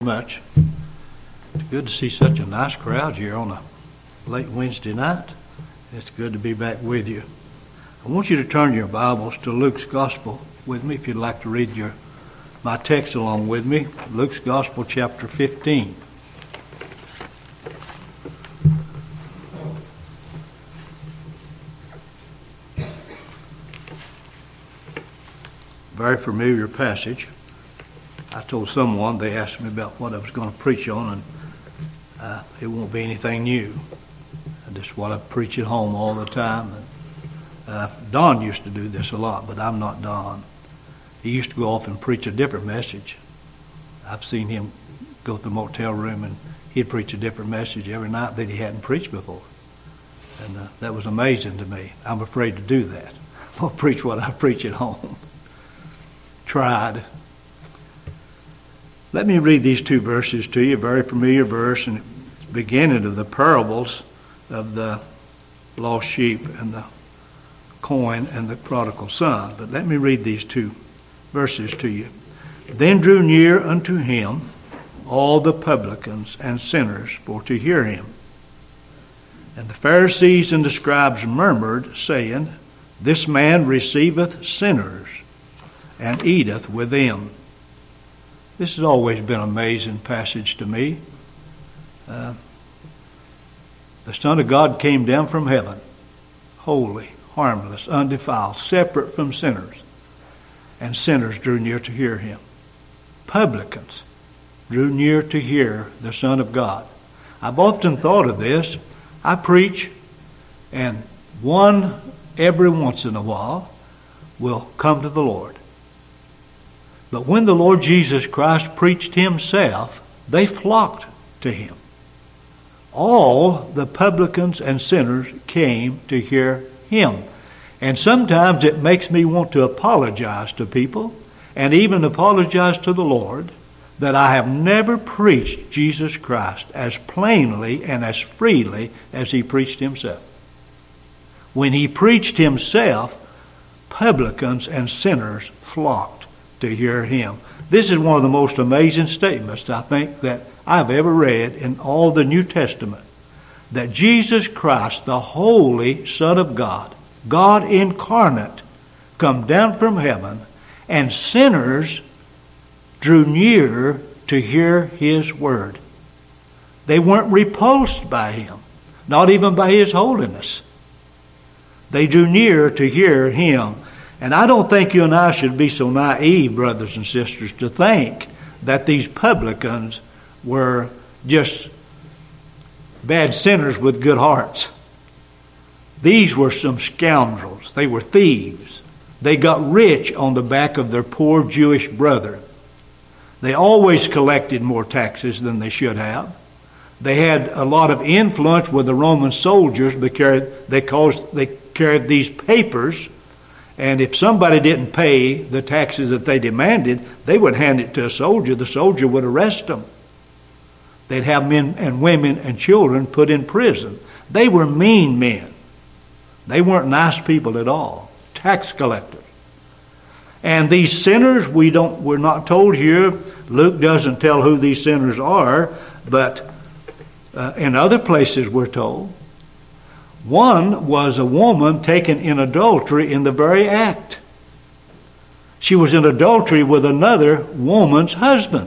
Much. It's good to see such a nice crowd here on a late Wednesday night. It's good to be back with you. I want you to turn your Bibles to Luke's Gospel with me if you'd like to read my text along with me. Luke's Gospel, chapter 15. Very familiar passage. I told someone, they asked me about what I was going to preach on, and it won't be anything new. Just what I preach at home all the time. Don used to do this a lot, but I'm not Don. He used to go off and preach a different message. I've seen him go to the motel room, and he'd preach a different message every night that he hadn't preached before. And that was amazing to me. I'm afraid to do that. I'll preach what I preach at home. Tried. Let me read these two verses to you, a very familiar verse, and it's the beginning of the parables of the lost sheep and the coin and the prodigal son. But let me read these two verses to you. Then drew near unto him all the publicans and sinners for to hear him. And the Pharisees and the scribes murmured, saying, This man receiveth sinners, and eateth with them. This has always been an amazing passage to me. The Son of God came down from heaven, holy, harmless, undefiled, separate from sinners, and sinners drew near to hear him. Publicans drew near to hear the Son of God. I've often thought of this. I preach, and one every once in a while will come to the Lord. But when the Lord Jesus Christ preached himself, they flocked to him. All the publicans and sinners came to hear him. And sometimes it makes me want to apologize to people and even apologize to the Lord that I have never preached Jesus Christ as plainly and as freely as he preached himself. When he preached himself, publicans and sinners flocked to hear him. This is one of the most amazing statements, I think, that I've ever read in all the New Testament. That Jesus Christ, the Holy Son of God, God incarnate, come down from heaven, and sinners drew near to hear his word. They weren't repulsed by him, not even by his holiness. They drew near to hear him. And I don't think you and I should be so naive, brothers and sisters, to think that these publicans were just bad sinners with good hearts. These were some scoundrels. They were thieves. They got rich on the back of their poor Jewish brother. They always collected more taxes than they should have. They had a lot of influence with the Roman soldiers because they carried these papers. And if somebody didn't pay the taxes that they demanded, they would hand it to a soldier. The soldier would arrest them. They'd have men and women and children put in prison. They were mean men. They weren't nice people at all. Tax collectors. And these sinners, we're not told here. Luke doesn't tell who these sinners are, but in other places we're told. One was a woman taken in adultery in the very act. She was in adultery with another woman's husband.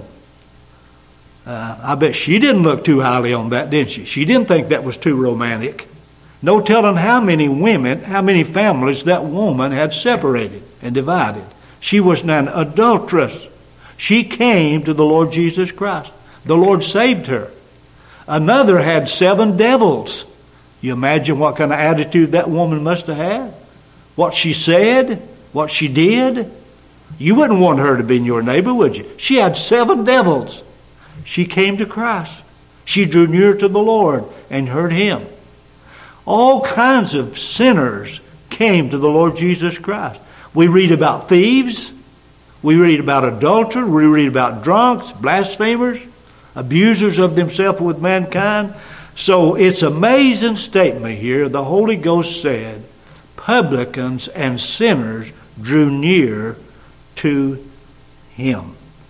I bet she didn't look too highly on that, did she? She didn't think that was too romantic. No telling how many women, how many families that woman had separated and divided. She was an adulteress. She came to the Lord Jesus Christ. The Lord saved her. Another had 7 devils. You imagine what kind of attitude that woman must have had? What she said? What she did? You wouldn't want her to be your neighbor, would you? She had 7 devils. She came to Christ. She drew near to the Lord and heard him. All kinds of sinners came to the Lord Jesus Christ. We read about thieves. We read about adulterers. We read about drunks, blasphemers, abusers of themselves with mankind. So it's an amazing statement here. The Holy Ghost said, publicans and sinners drew near to him.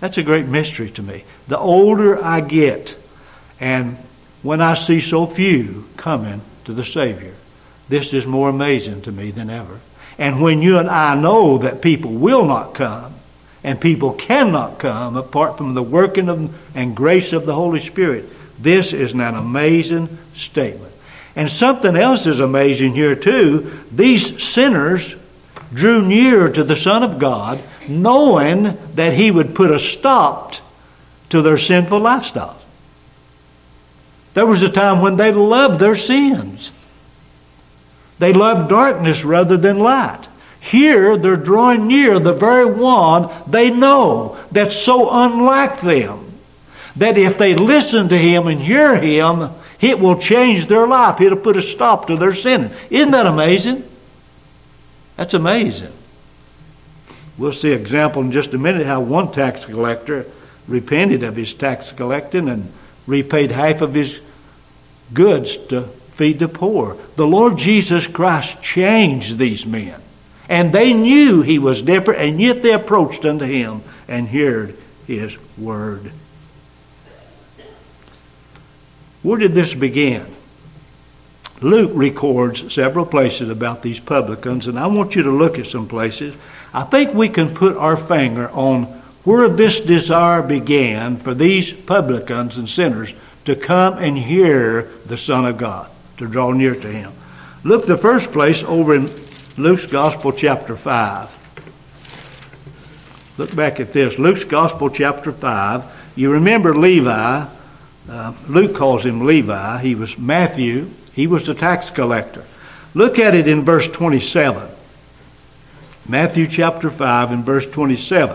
That's a great mystery to me. The older I get, and when I see so few coming to the Savior, this is more amazing to me than ever. And when you and I know that people will not come, and people cannot come apart from the working of and grace of the Holy Spirit, this is an amazing statement. And something else is amazing here too. These sinners drew near to the Son of God, knowing that He would put a stop to their sinful lifestyle. There was a time when they loved their sins. They loved darkness rather than light. Here they're drawing near the very one they know that's so unlike them, that if they listen to Him and hear Him, it will change their life. It'll put a stop to their sinning. Isn't that amazing? That's amazing. We'll see an example in just a minute how one tax collector repented of his tax collecting and repaid half of his goods to feed the poor. The Lord Jesus Christ changed these men. And they knew He was different, and yet they approached unto Him and heard His word. Where did this begin? Luke records several places about these publicans, and I want you to look at some places. I think we can put our finger on where this desire began for these publicans and sinners to come and hear the Son of God, to draw near to Him. Look, the first place over in Luke's Gospel, chapter 5. Look back at this. Luke's Gospel, chapter 5. You remember Levi. Luke calls him Levi. He was Matthew. He was the tax collector. Look at it in verse 27. Matthew chapter 5 and verse 27.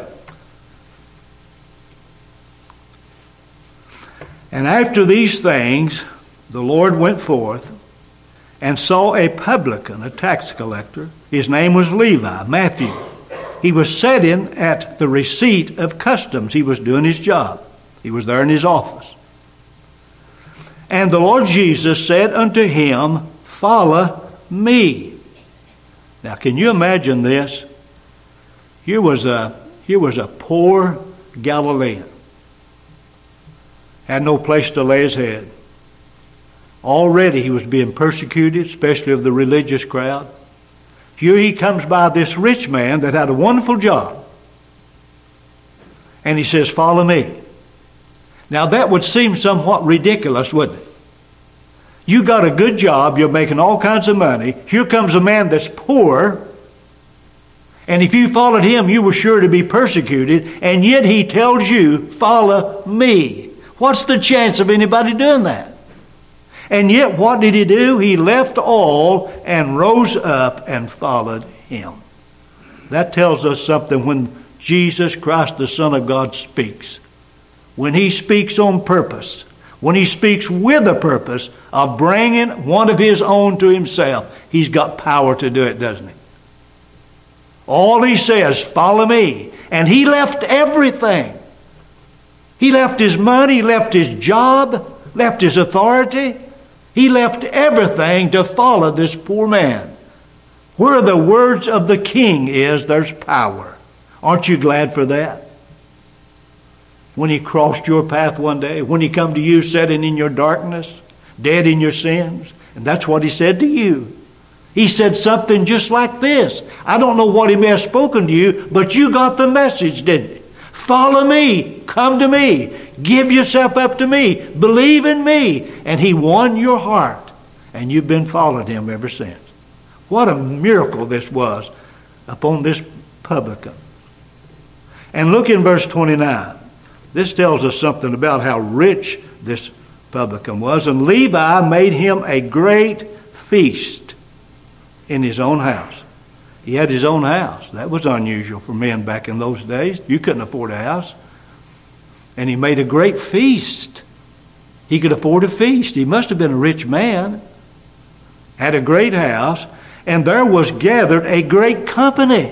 And after these things, the Lord went forth and saw a publican, a tax collector. His name was Levi, Matthew. He was sitting at the receipt of customs. He was doing his job. He was there in his office. And the Lord Jesus said unto him, Follow me. Now, can you imagine this? Here was a poor Galilean. Had no place to lay his head. Already he was being persecuted, especially of the religious crowd. Here he comes by this rich man that had a wonderful job. And he says, Follow me. Now that would seem somewhat ridiculous, wouldn't it? You got a good job, you're making all kinds of money. Here comes a man that's poor. And if you followed him, you were sure to be persecuted. And yet he tells you, Follow me. What's the chance of anybody doing that? And yet what did he do? He left all and rose up and followed him. That tells us something when Jesus Christ, the Son of God, speaks. When He speaks on purpose, when He speaks with a purpose of bringing one of His own to Himself, He's got power to do it, doesn't He? All He says, Follow me. And he left everything. He left his money, he left his job, left his authority. He left everything to follow this poor man. Where the words of the King is, there's power. Aren't you glad for that? When He crossed your path one day, when He come to you sitting in your darkness, dead in your sins, and that's what He said to you. He said something just like this. I don't know what He may have spoken to you, but you got the message, didn't you? Follow me, come to me, give yourself up to me, believe in me. And He won your heart, and you've been following Him ever since. What a miracle this was upon this publican. And look in verse 29. This tells us something about how rich this publican was. And Levi made him a great feast in his own house. He had his own house. That was unusual for men back in those days. You couldn't afford a house. And he made a great feast. He could afford a feast. He must have been a rich man. Had a great house. And there was gathered a great company.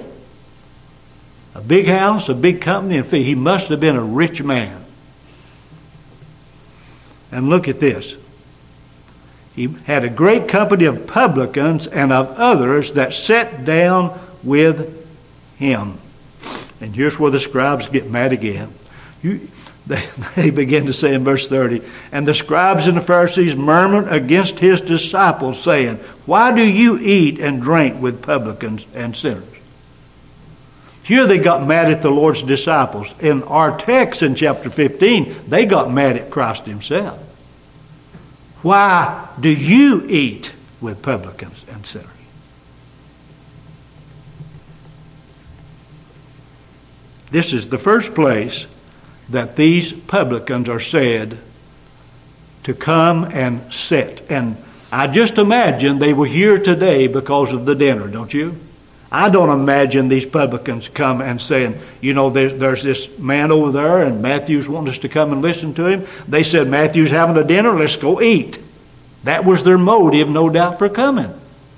A big house, a big company, and he must have been a rich man. And look at this. He had a great company of publicans and of others that sat down with him. And here's where the scribes get mad again. They begin to say in verse 30, and the scribes and the Pharisees murmured against his disciples, saying, why do you eat and drink with publicans and sinners? Here they got mad at the Lord's disciples. In our text in chapter 15, they got mad at Christ himself. Why do you eat with publicans and sinners? This is the first place that these publicans are said to come and sit. And I just imagine they were here today because of the dinner, don't you? I don't imagine these publicans come and saying, there's this man over there and Matthew's wanting us to come and listen to him. They said, Matthew's having a dinner, let's go eat. That was their motive, no doubt, for coming.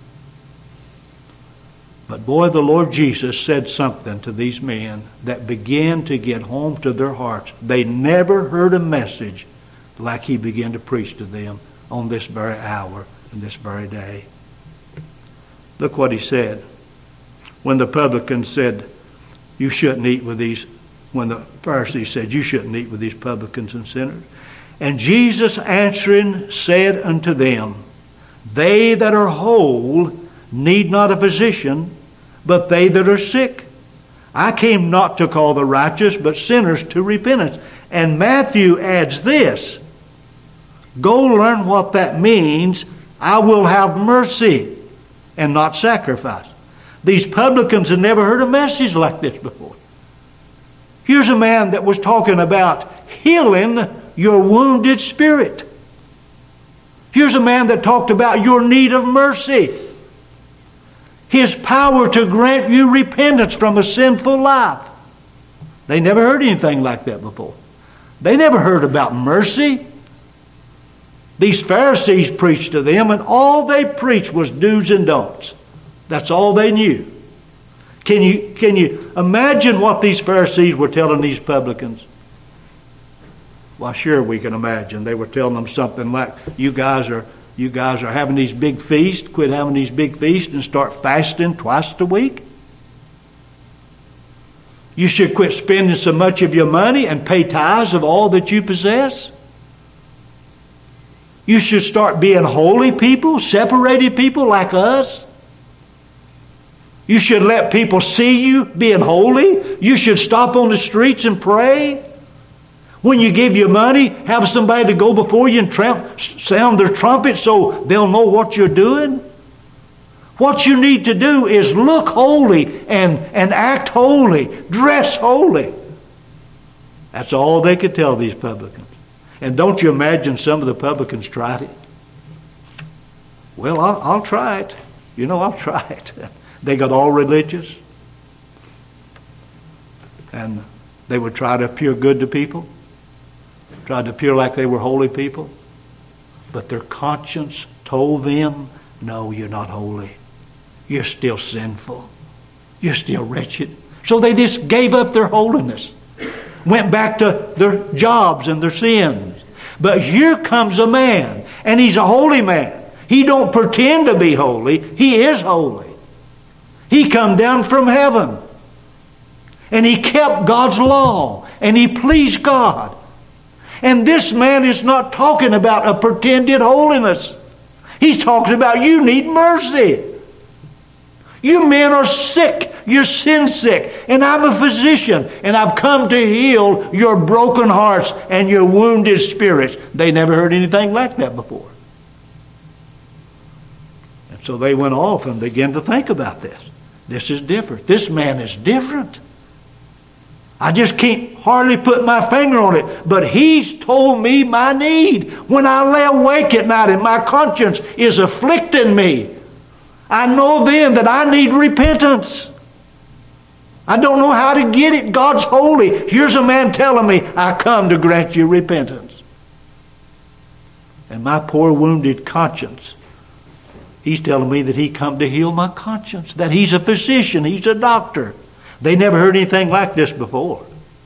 But boy, the Lord Jesus said something to these men that began to get home to their hearts. They never heard a message like he began to preach to them on this very hour and this very day. Look what he said. When the publicans said, you shouldn't eat with these, when the Pharisees said, you shouldn't eat with these publicans and sinners. And Jesus answering said unto them, they that are whole need not a physician, but they that are sick. I came not to call the righteous, but sinners to repentance. And Matthew adds this, go learn what that means. I will have mercy and not sacrifice. These publicans had never heard a message like this before. Here's a man that was talking about healing your wounded spirit. Here's a man that talked about your need of mercy. His power to grant you repentance from a sinful life. They never heard anything like that before. They never heard about mercy. These Pharisees preached to them, and all they preached was do's and don'ts. That's all they knew. Can you imagine what these Pharisees were telling these publicans? Well, sure we can imagine. They were telling them something like, you guys are having these big feasts, quit having these big feasts and start fasting twice a week. You should quit spending so much of your money and pay tithes of all that you possess. You should start being holy people, separated people like us. You should let people see you being holy. You should stop on the streets and pray. When you give your money, have somebody to go before you and sound their trumpet so they'll know what you're doing. What you need to do is look holy and act holy, dress holy. That's all they could tell these publicans. And don't you imagine some of the publicans tried it? Well, I'll try it. I'll try it. They got all religious. And they would try to appear good to people. Tried to appear like they were holy people. But their conscience told them, no, you're not holy. You're still sinful. You're still wretched. So they just gave up their holiness. Went back to their jobs and their sins. But here comes a man, and he's a holy man. He don't pretend to be holy. He is holy. He come down from heaven. And he kept God's law. And he pleased God. And this man is not talking about a pretended holiness. He's talking about you need mercy. You men are sick. You're sin sick. And I'm a physician. And I've come to heal your broken hearts and your wounded spirits. They never heard anything like that before. And so they went off and began to think about this. This is different. This man is different. I just can't hardly put my finger on it. But he's told me my need. When I lay awake at night and my conscience is afflicting me, I know then that I need repentance. I don't know how to get it. God's holy. Here's a man telling me, I come to grant you repentance. And my poor wounded conscience, he's telling me that he come to heal my conscience. That he's a physician. He's a doctor. They never heard anything like this before.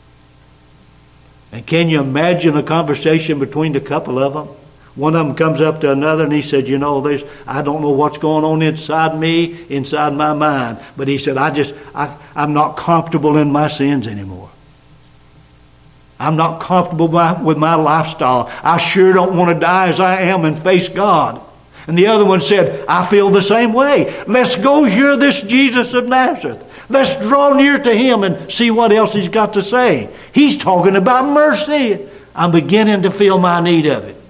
And can you imagine a conversation between a couple of them? One of them comes up to another and he said, I don't know what's going on inside me, inside my mind. But he said, I'm not comfortable in my sins anymore. I'm not comfortable with my lifestyle. I sure don't want to die as I am and face God. And the other one said, I feel the same way. Let's go hear this Jesus of Nazareth. Let's draw near to him and see what else he's got to say. He's talking about mercy. I'm beginning to feel my need of it.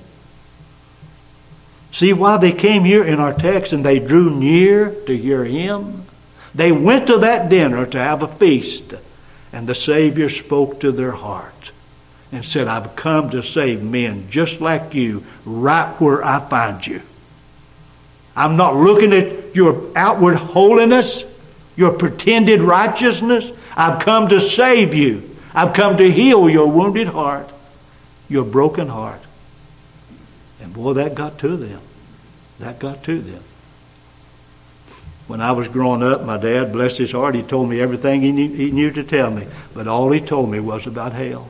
See why they came here in our text and they drew near to hear him? They went to that dinner to have a feast, and the Savior spoke to their hearts and said, I've come to save men just like you, right where I find you. I'm not looking at your outward holiness, your pretended righteousness. I've come to save you. I've come to heal your wounded heart, your broken heart. And boy, that got to them. That got to them. When I was growing up, my dad, bless his heart, he told me everything he knew to tell me. But all he told me was about hell.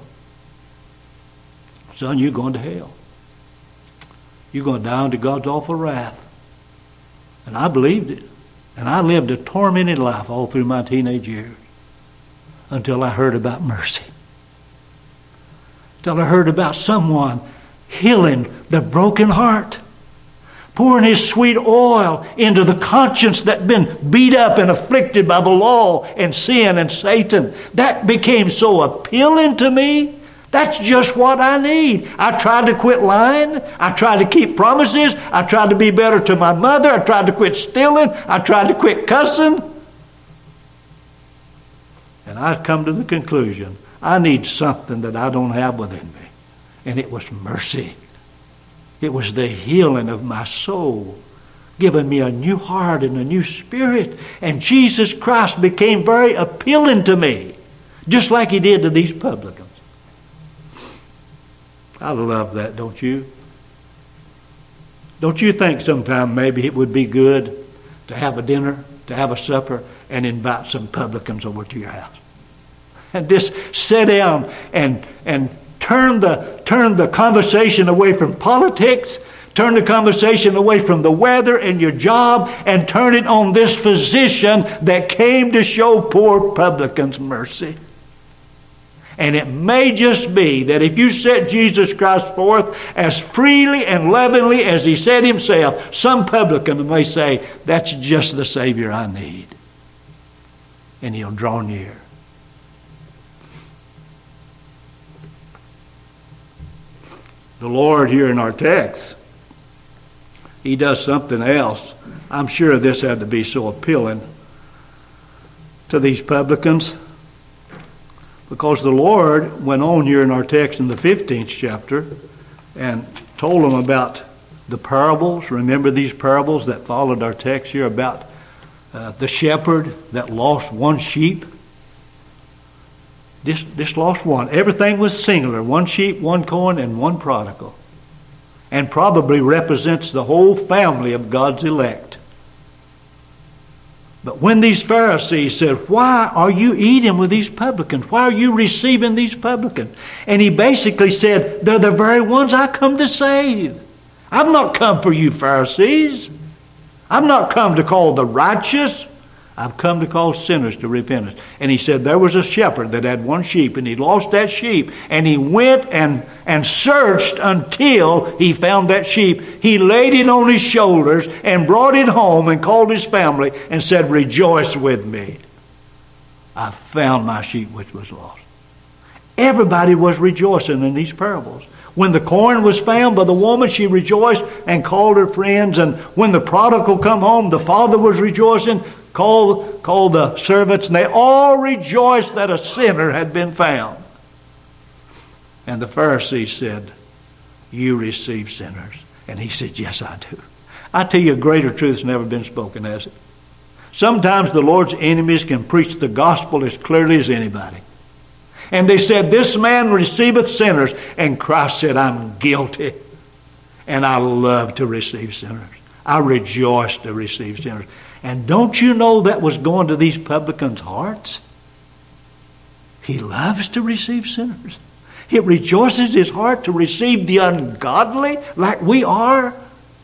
Son, you're going to hell. You're going down to God's awful wrath. And I believed it. And I lived a tormented life all through my teenage years until I heard about mercy. Until I heard about someone healing the broken heart, pouring his sweet oil into the conscience that had been beat up and afflicted by the law and sin and Satan. That became so appealing to me. That's just what I need. I tried to quit lying. I tried to keep promises. I tried to be better to my mother. I tried to quit stealing. I tried to quit cussing. And I come to the conclusion, I need something that I don't have within me. And it was mercy. It was the healing of my soul, giving me a new heart and a new spirit. And Jesus Christ became very appealing to me, just like he did to these publicans. I love that, don't you? Don't you think sometime maybe it would be good to have a dinner, to have a supper, and invite some publicans over to your house? And just sit down and turn the conversation away from politics, turn the conversation away from the weather and your job, and turn it on this physician that came to show poor publicans mercy. And it may just be that if you set Jesus Christ forth as freely and lovingly as he said himself, some publican may say, that's just the Savior I need. And he'll draw near. The Lord here in our text, he does something else. I'm sure this had to be so appealing to these publicans, because the Lord went on here in our text in the 15th chapter and told them about the parables. Remember these parables that followed our text here about the shepherd that lost one sheep? This lost one. Everything was singular. One sheep, one coin, and one prodigal. And probably represents the whole family of God's elect. But when these Pharisees said, why are you eating with these publicans? Why are you receiving these publicans? And he basically said, they're the very ones I come to save. I've not come for you Pharisees. I've not come to call the righteous. I've come to call sinners to repentance. And he said there was a shepherd that had one sheep, and he lost that sheep. And he went and searched until he found that sheep. He laid it on his shoulders and brought it home and called his family and said, rejoice with me. I found my sheep which was lost. Everybody was rejoicing in these parables. When the coin was found by the woman, she rejoiced and called her friends. And when the prodigal come home, the father was rejoicing, called the servants, and they all rejoiced that a sinner had been found. And the Pharisees said, you receive sinners. And he said, yes, I do. I tell you, a greater truth has never been spoken, has it? Sometimes the Lord's enemies can preach the gospel as clearly as anybody. And they said, this man receiveth sinners. And Christ said, I'm guilty. And I love to receive sinners. I rejoice to receive sinners. And don't you know that was going to these publicans' hearts? He loves to receive sinners. It rejoices his heart to receive the ungodly like we are.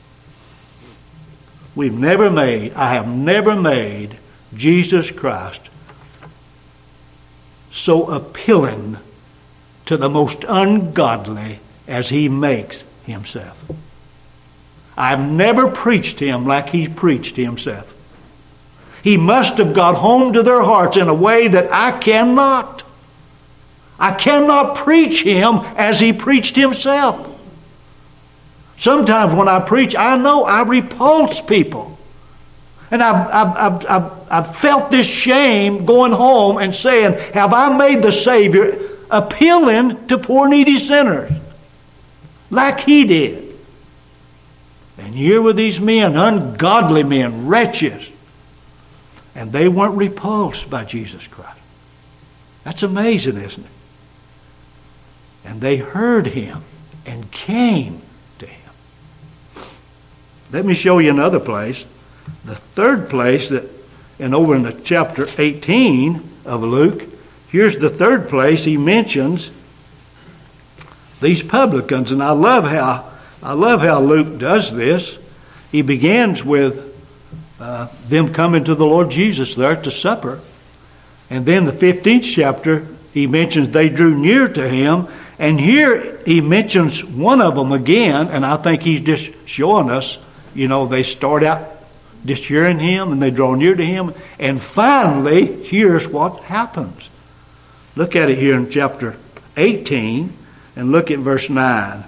I have never made Jesus Christ so appealing to the most ungodly as he makes himself. I've never preached him like he preached himself. He must have got home to their hearts in a way that I cannot. I cannot preach him as he preached himself. Sometimes when I preach, I know I repulse people. And I've felt this shame going home and saying, have I made the Savior appealing to poor needy sinners like he did? And here were these men, ungodly men, wretches, and they weren't repulsed by Jesus Christ. That's amazing, isn't it? And they heard him and came to him. Let me show you another place. The third place and over in the chapter 18 of Luke, here's the third place he mentions these publicans. And I love how Luke does this. He begins with them coming to the Lord Jesus there at the supper. And then the 15th chapter, he mentions they drew near to him. And here he mentions one of them again, and I think he's just showing us, they start out just hearing him and they draw near to him. And finally, here's what happens. Look at it here in chapter 18 and look at verse 9.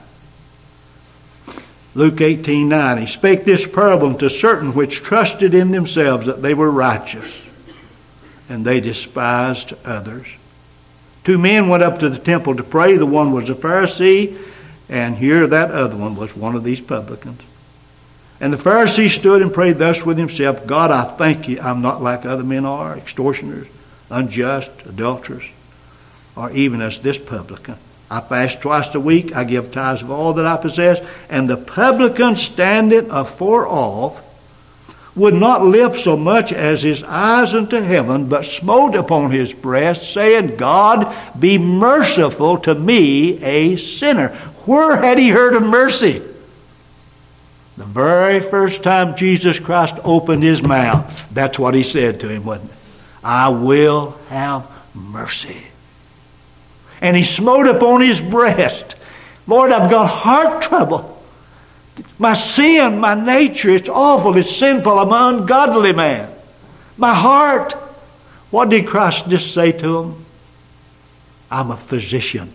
Luke 18:9. He spake this parable unto certain which trusted in themselves that they were righteous, and they despised others. 2 men went up to the temple to pray. The one was a Pharisee, and here that other one was one of these publicans. And the Pharisee stood and prayed thus with himself, God, I thank you, I'm not like other men are, extortioners, unjust, adulterers, or even as this publican. I fast twice a week, I give tithes of all that I possess. And the publican standing afar off would not lift so much as his eyes unto heaven, but smote upon his breast, saying, God, be merciful to me, a sinner. Where had he heard of mercy? The very first time Jesus Christ opened his mouth, that's what he said to him, wasn't it? I will have mercy. And he smote upon his breast. Lord, I've got heart trouble. My sin, my nature, it's awful, it's sinful. I'm an ungodly man. My heart. What did Christ just say to him? I'm a physician.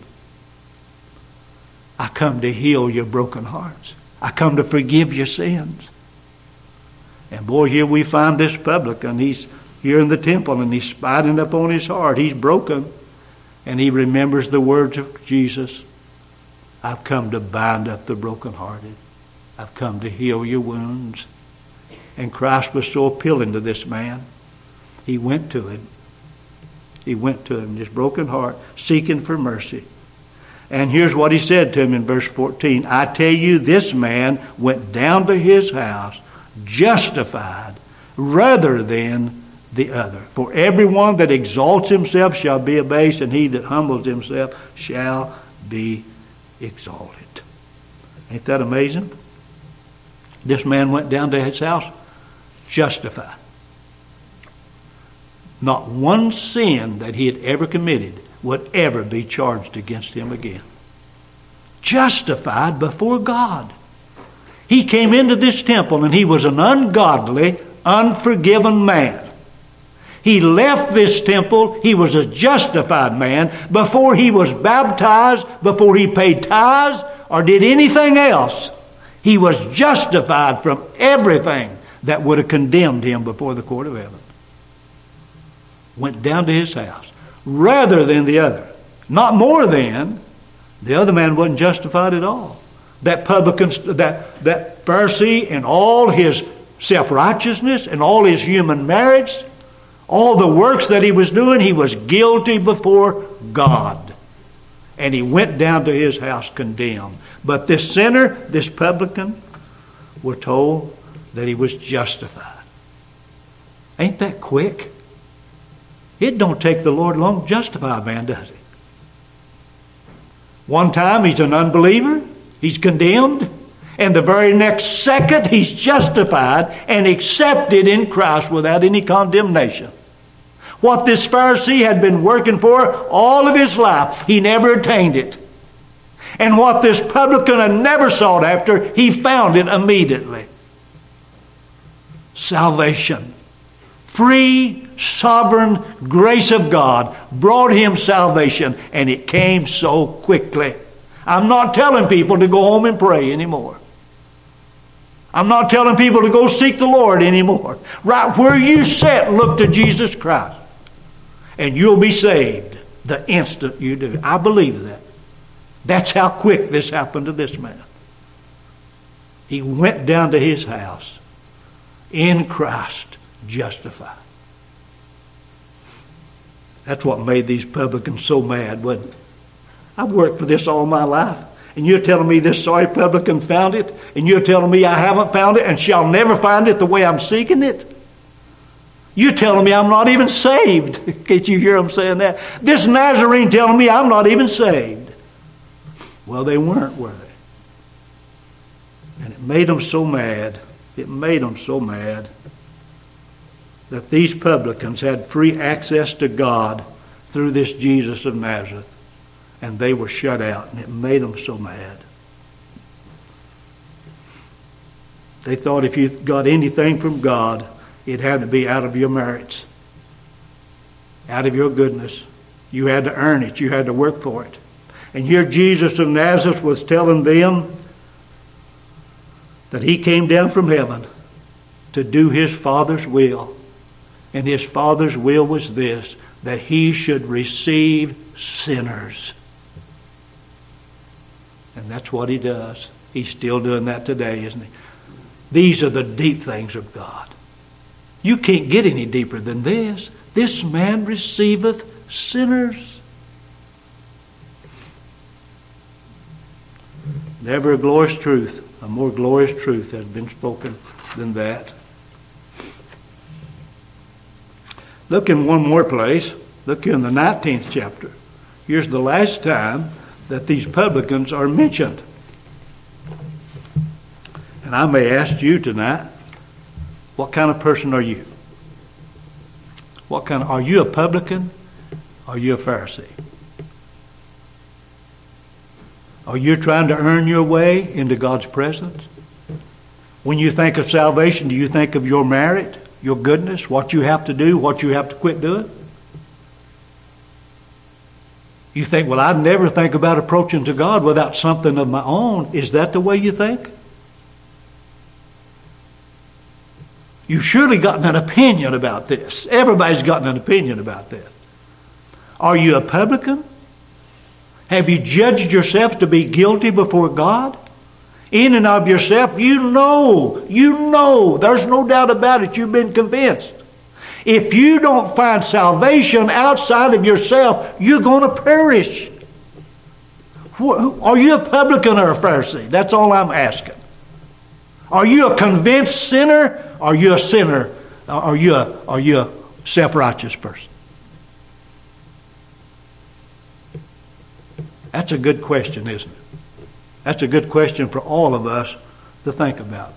I come to heal your broken hearts. I come to forgive your sins. And boy, here we find this publican. He's here in the temple and he's spiting upon his heart. He's broken. And he remembers the words of Jesus. I've come to bind up the brokenhearted. I've come to heal your wounds. And Christ was so appealing to this man. He went to him. He went to him, his broken heart, seeking for mercy. And here's what he said to him in verse 14. I tell you, this man went down to his house justified rather than the other. For everyone that exalts himself shall be abased, and he that humbles himself shall be exalted. Ain't that amazing? This man went down to his house justified. Not one sin that he had ever committed would ever be charged against him again. Justified before God. He came into this temple and he was an ungodly, unforgiven man. He left this temple, he was a justified man before he was baptized, before he paid tithes or did anything else. He was justified from everything that would have condemned him before the court of heaven. Went down to his house rather than the other. Not more than. The other man wasn't justified at all. That publican, that Pharisee, and all his self-righteousness and all his human merits, all the works that he was doing, he was guilty before God. And he went down to his house condemned. But this sinner, this publican, we're told that he was justified. Ain't that quick? It don't take the Lord long to justify a man, does it? One time he's an unbeliever, he's condemned, and the very next second he's justified and accepted in Christ without any condemnation. What this Pharisee had been working for all of his life, he never attained it. And what this publican had never sought after, he found it immediately. Salvation. Free, sovereign grace of God brought him salvation, and it came so quickly. I'm not telling people to go home and pray anymore. I'm not telling people to go seek the Lord anymore. Right where you sit, look to Jesus Christ, and you'll be saved the instant you do. I believe that. That's how quick this happened to this man. He went down to his house in Christ, justified. That's what made these publicans so mad, wasn't it? I've worked for this all my life, and you're telling me this sorry publican found it, and you're telling me I haven't found it and shall never find it the way I'm seeking it? You're telling me I'm not even saved. Can't you hear them saying that? This Nazarene telling me I'm not even saved. Well, they weren't, were they? And it made them so mad. It made them so mad that these publicans had free access to God through this Jesus of Nazareth. And they were shut out, and it made them so mad. They thought if you got anything from God, it had to be out of your merits, out of your goodness. You had to earn it. You had to work for it. And here Jesus of Nazareth was telling them that he came down from heaven to do his Father's will. And his Father's will was this, that he should receive sinners. And that's what he does. He's still doing that today, isn't he? These are the deep things of God. You can't get any deeper than this. This man receiveth sinners. Never a glorious truth, a more glorious truth has been spoken than that. Look in one more place. Look in the 19th chapter. Here's the last time that these publicans are mentioned. And I may ask you tonight, what kind of person are you? Are you a publican? Are you a Pharisee? Are you trying to earn your way into God's presence? When you think of salvation, do you think of your merit, your goodness, what you have to do, what you have to quit doing? You think, well, I'd never think about approaching to God without something of my own. Is that the way you think? You've surely gotten an opinion about this. Everybody's gotten an opinion about this. Are you a publican? Have you judged yourself to be guilty before God? In and of yourself, you know, there's no doubt about it, you've been convinced. If you don't find salvation outside of yourself, you're going to perish. Are you a publican or a Pharisee? That's all I'm asking. Are you a convinced sinner? Are you a sinner? Are you a self-righteous person? That's a good question, isn't it? That's a good question for all of us to think about.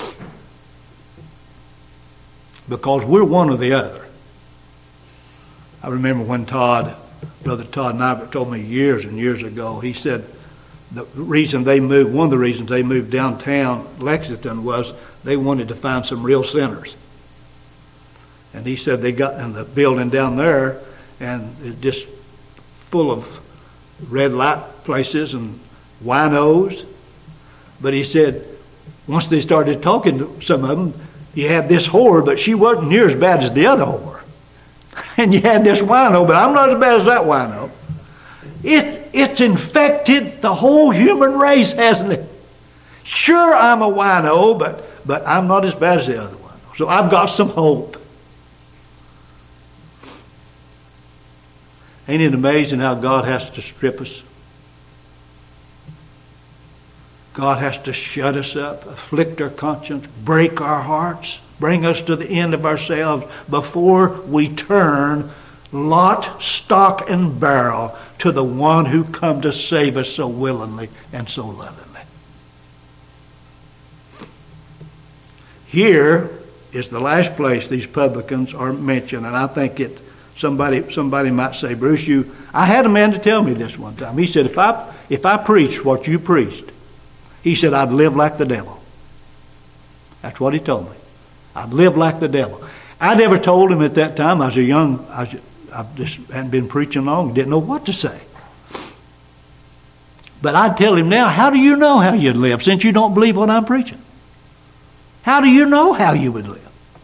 Because we're one or the other. I remember when Brother Todd Nybert told me years and years ago, he said one of the reasons they moved downtown Lexington was they wanted to find some real sinners. And he said they got in the building down there and it's just full of red light places and winos. But he said once they started talking to some of them, you had this whore, but she wasn't near as bad as the other whore. And you had this wino, but I'm not as bad as that wino. It's infected the whole human race, hasn't it? Sure, I'm a wino, but I'm not as bad as the other one. So I've got some hope. Ain't it amazing how God has to strip us? God has to shut us up, afflict our conscience, break our hearts, bring us to the end of ourselves before we turn lock, stock, and barrel to the one who come to save us so willingly and so lovingly. Here is the last place these publicans are mentioned, and I think it Somebody might say, Bruce, I had a man to tell me this one time. He said, if I preached what you preached, he said, I'd live like the devil. That's what he told me. I'd live like the devil. I never told him at that time. I just hadn't been preaching long, didn't know what to say. But I'd tell him now, how do you know how you'd live since you don't believe what I'm preaching? How do you know how you would live?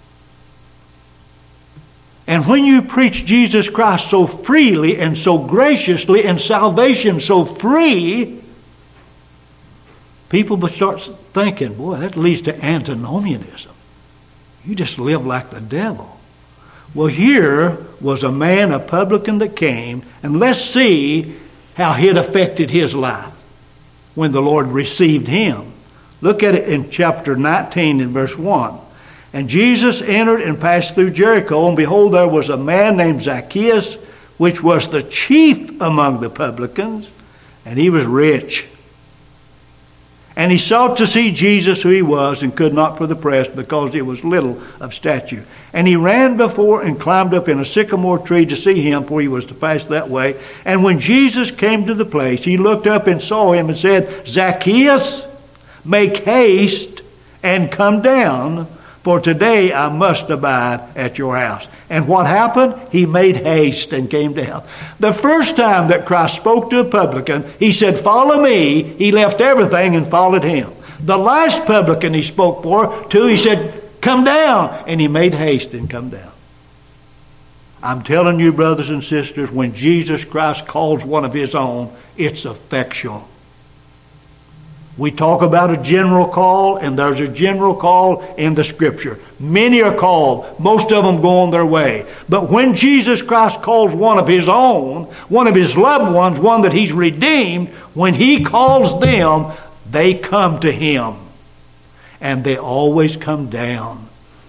And when you preach Jesus Christ so freely and so graciously and salvation so free, people will start thinking, boy, that leads to antinomianism. You just live like the devil. Well, here was a man, a publican that came, and let's see how it affected his life when the Lord received him. Look at it in chapter 19 and verse 1. And Jesus entered and passed through Jericho, and behold, there was a man named Zacchaeus, which was the chief among the publicans, and he was rich. And he sought to see Jesus who he was, and could not for the press, because he was little of stature. And he ran before and climbed up in a sycamore tree to see him, for he was to pass that way. And when Jesus came to the place, he looked up and saw him and said, Zacchaeus, make haste and come down, for today I must abide at your house. And what happened? He made haste and came down. The first time that Christ spoke to a publican, he said, follow me. He left everything and followed him. The last publican he spoke to, he said, come down. And he made haste and come down. I'm telling you, brothers and sisters, when Jesus Christ calls one of his own, it's effectual. We talk about a general call, and there's a general call in the Scripture. Many are called. Most of them go on their way. But when Jesus Christ calls one of his own, one of his loved ones, one that he's redeemed, when he calls them, they come to him. And they always come down.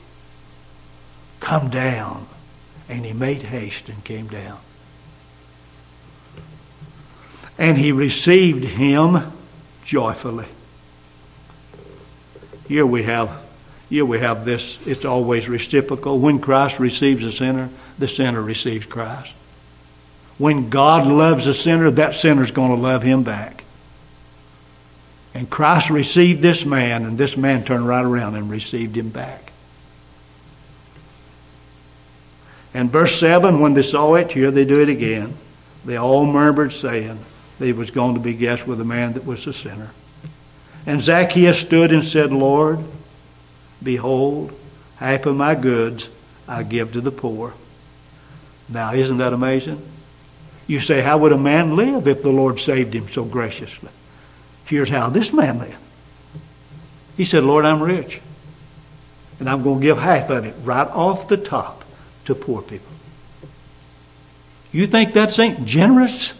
Come down. And he made haste and came down. And he received him joyfully. Here we have this. It's always reciprocal. When Christ receives a sinner, the sinner receives Christ. When God loves a sinner, that sinner's going to love him back. And Christ received this man, and this man turned right around and received him back. And verse 7, when they saw it, here they do it again. They all murmured, saying, he was going to be guest with a man that was a sinner. And Zacchaeus stood and said, Lord, behold, half of my goods I give to the poor. Now, isn't that amazing? You say, how would a man live if the Lord saved him so graciously? Here's how this man lived. He said, Lord, I'm rich, and I'm going to give half of it right off the top to poor people. You think that's ain't generous?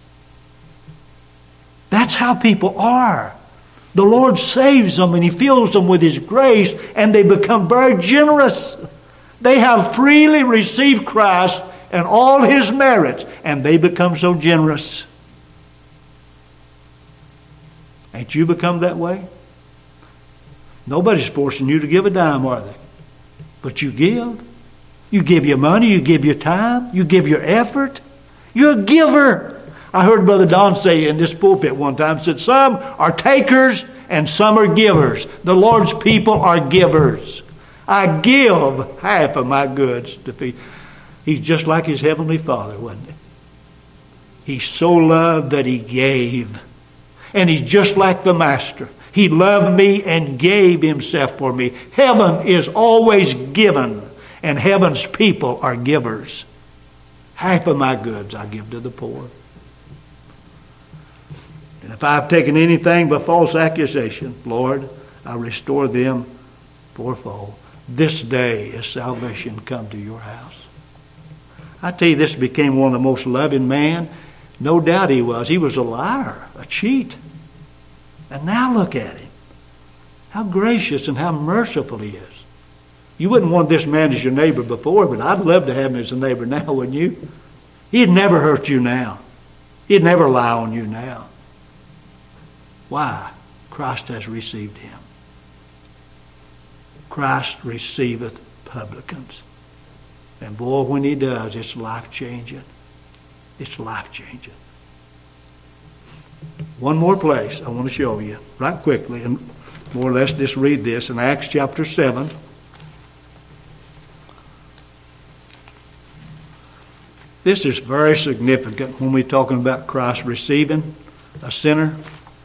That's how people are. The Lord saves them and he fills them with his grace, and they become very generous. They have freely received Christ and all his merits, and they become so generous. Ain't you become that way? Nobody's forcing you to give a dime, are they? But you give. You give your money, you give your time, you give your effort. You're a giver. I heard Brother Don say in this pulpit one time, said some are takers and some are givers. The Lord's people are givers. I give half of my goods to feed. He's just like his heavenly Father, wasn't he? He so loved that he gave. And he's just like the Master. He loved me and gave himself for me. Heaven is always given, and heaven's people are givers. Half of my goods I give to the poor. And if I've taken anything by false accusation, Lord, I restore them fourfold. This day is salvation come to your house. I tell you, this became one of the most loving men. No doubt he was. He was a liar, a cheat. And now look at him. How gracious and how merciful he is. You wouldn't want this man as your neighbor before, but I'd love to have him as a neighbor now, wouldn't you? He'd never hurt you now. He'd never lie on you now. Why? Christ has received him. Christ receiveth publicans. And boy, when he does, it's life-changing. It's life-changing. One more place I want to show you right quickly, and more or less just read this in Acts chapter 7. This is very significant when we're talking about Christ receiving a sinner.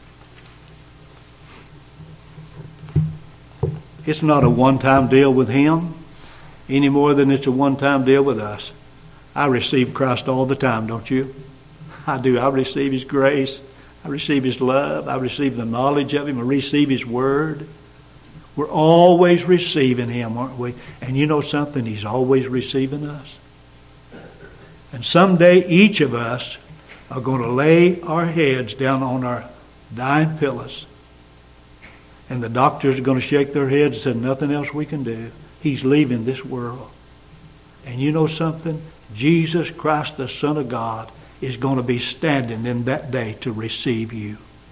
It's not a one-time deal with him any more than it's a one-time deal with us. I receive Christ all the time, don't you? I do. I receive his grace. I receive his love. I receive the knowledge of him. I receive his word. We're always receiving him, aren't we? And you know something? He's always receiving us. And someday each of us are going to lay our heads down on our dying pillows. And the doctors are going to shake their heads and say, nothing else we can do. He's leaving this world. And you know something? Jesus Christ, the Son of God, is going to be standing in that day to receive you.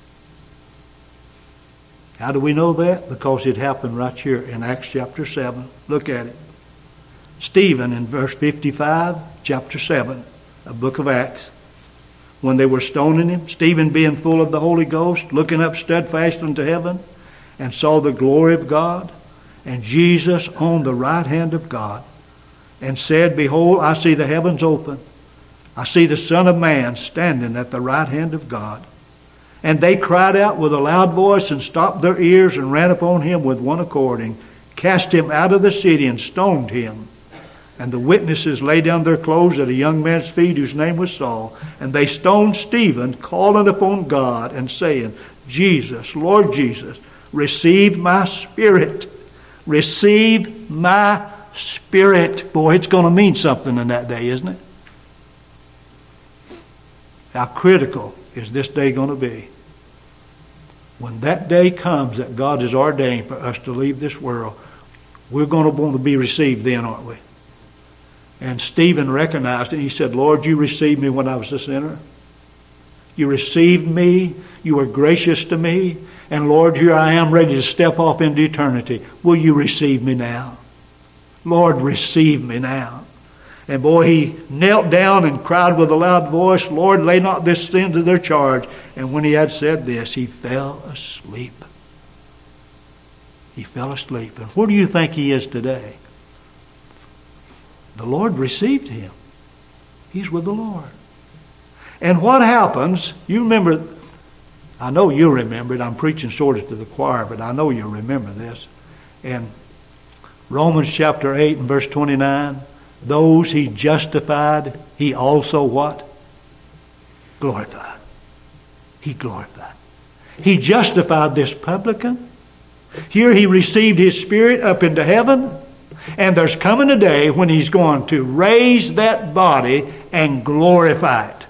How do we know that? Because it happened right here in Acts chapter 7. Look at it. Stephen in verse 55, chapter 7, a book of Acts. When they were stoning him, Stephen being full of the Holy Ghost, looking up steadfast unto heaven, and saw the glory of God, and Jesus on the right hand of God, and said, Behold, I see the heavens open. I see the Son of Man standing at the right hand of God. And they cried out with a loud voice, and stopped their ears, and ran upon him with one accord, and cast him out of the city, and stoned him. And the witnesses laid down their clothes at a young man's feet, whose name was Saul. And they stoned Stephen, calling upon God, and saying, Jesus, Lord Jesus, receive my spirit. Receive my spirit. Boy, it's going to mean something in that day, isn't it? How critical is this day going to be? When that day comes that God has ordained for us to leave this world, we're going to want to be received then, aren't we? And Stephen recognized it. He said, Lord, you received me when I was a sinner. You received me. You were gracious to me. And Lord, here I am ready to step off into eternity. Will you receive me now? Lord, receive me now. And boy, he knelt down and cried with a loud voice, Lord, lay not this sin to their charge. And when he had said this, he fell asleep. He fell asleep. And where do you think he is today? The Lord received him. He's with the Lord. And what happens, you remember, I know you remember it. I'm preaching sort of to the choir, but I know you'll remember this. In Romans chapter 8 and verse 29, those he justified, he also what? Glorified. He glorified. He justified this publican. Here he received his spirit up into heaven. And there's coming a day when he's going to raise that body and glorify it.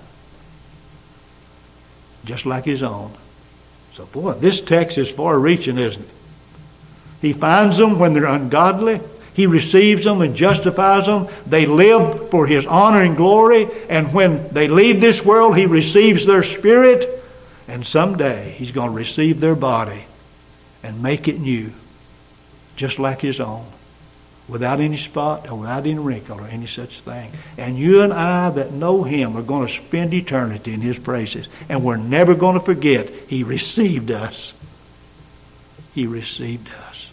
Just like his own. So boy, this text is far-reaching, isn't it? He finds them when they're ungodly. He receives them and justifies them. They live for his honor and glory. And when they leave this world, he receives their spirit. And someday he's going to receive their body and make it new. Just like his own. Without any spot or without any wrinkle or any such thing. And you and I that know him are going to spend eternity in his praises. And we're never going to forget he received us. He received us.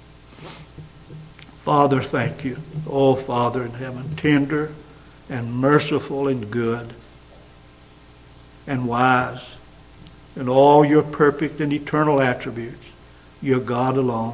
Father, thank you. Oh, Father in heaven, tender and merciful and good and wise in all your perfect and eternal attributes. You're God alone.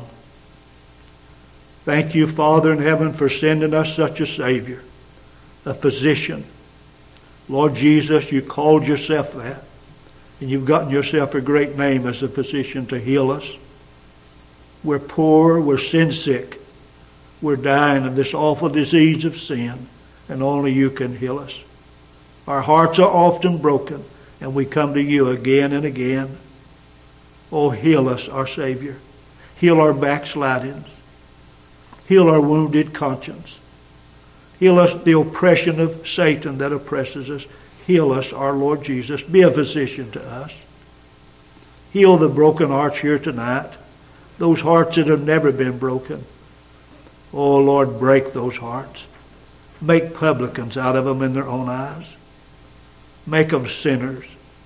Thank you, Father in heaven, for sending us such a Savior, a physician. Lord Jesus, you called yourself that. And you've gotten yourself a great name as a physician to heal us. We're poor, we're sin sick. We're dying of this awful disease of sin, and only you can heal us. Our hearts are often broken, and we come to you again and again. Oh, heal us, our Savior. Heal our backslidings. Heal our wounded conscience. Heal us the oppression of Satan that oppresses us. Heal us, our Lord Jesus. Be a physician to us. Heal the broken hearts here tonight. Those hearts that have never been broken. Oh, Lord, break those hearts. Make publicans out of them in their own eyes. Make them sinners.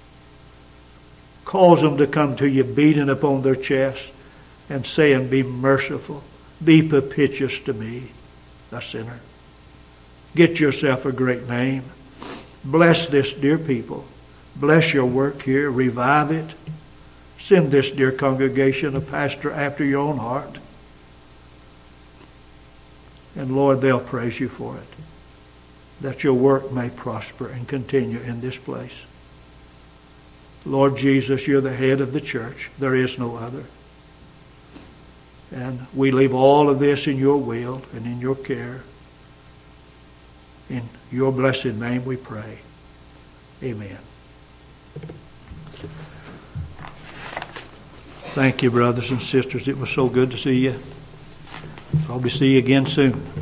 Cause them to come to you beating upon their chest and saying, be merciful, be propitious to me, a sinner. Get yourself a great name. Bless this dear people. Bless your work here. Revive it. Send this dear congregation a pastor after your own heart. And Lord, they'll praise you for it. That your work may prosper and continue in this place. Lord Jesus, you're the head of the church. There is no other. And we leave all of this in your will and in your care. In your blessed name we pray. Amen. Thank you, brothers and sisters. It was so good to see you. Probably see you again soon.